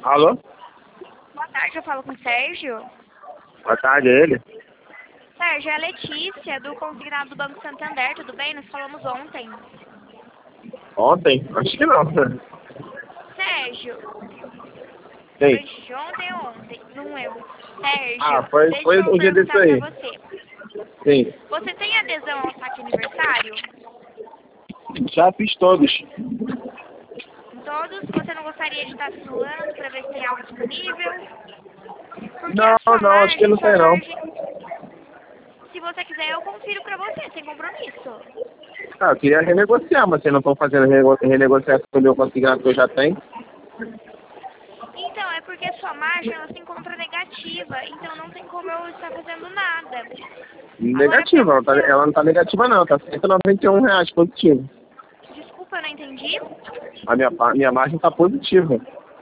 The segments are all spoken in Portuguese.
Alô? Boa tarde, eu falo com o Sérgio. Boa tarde, é ele? Sérgio, é a Letícia, do consignado do Banco Santander, tudo bem? Nós falamos ontem. Ontem? Acho que não. Sérgio, Sim. antes de ontem ou ontem? Não lembro. Sérgio, Ah, foi deixa eu um dia desse perguntar aí. pra você. Sim. Você tem adesão ao saque aniversário? Já fiz todos. Todos? Você não gostaria de estar simulando pra ver se tem algo disponível? Porque Não, a sua não, acho que não tem não. margem... Se você quiser, eu confiro pra você, sem compromisso. Ah, eu queria renegociar, mas vocês não estão fazendo renegociação do meu consignado que eu já tenho. Então, é porque a sua margem ela se encontra negativa, então não tem como eu estar fazendo nada. Agora, pra Negativa, você... ela não tá negativa não, tá R$ 191 positivo. Desculpa, eu não entendi. Minha margem tá positiva.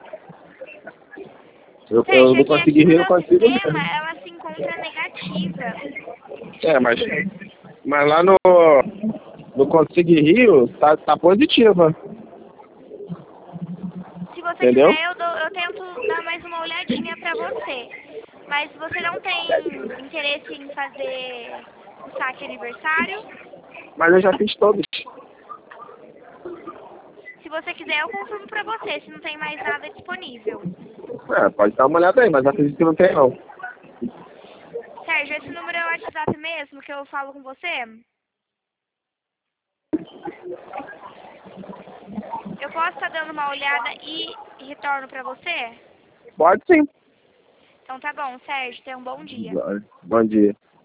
Eu Sérgio, não é que aqui consegui no rir, eu meu consigo sistema mesmo. ela se encontra negativa. Mas lá no Consigue Rio tá positiva. Se você Entendeu? quiser, eu tento dar mais uma olhadinha pra você. Mas você não tem interesse em fazer o saque aniversário? Mas eu já fiz todos. Se você quiser, eu confirmo pra você, se não tem mais nada disponível. Pode dar uma olhada aí, mas acredito que não tem não. Sérgio, esse número é o WhatsApp mesmo que eu falo com você? Eu posso estar dando uma olhada e retorno pra você? Pode sim. Então tá bom, Sérgio, tenha um bom dia. Bom dia.